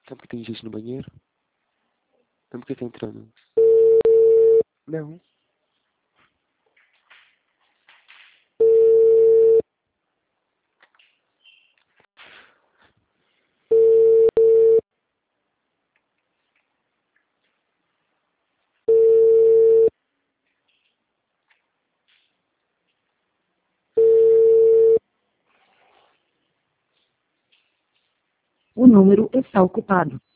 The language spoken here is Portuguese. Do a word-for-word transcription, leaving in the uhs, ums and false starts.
Sabe porque tem gente no banheiro? Não porque tá entrando. Não. O número está ocupado.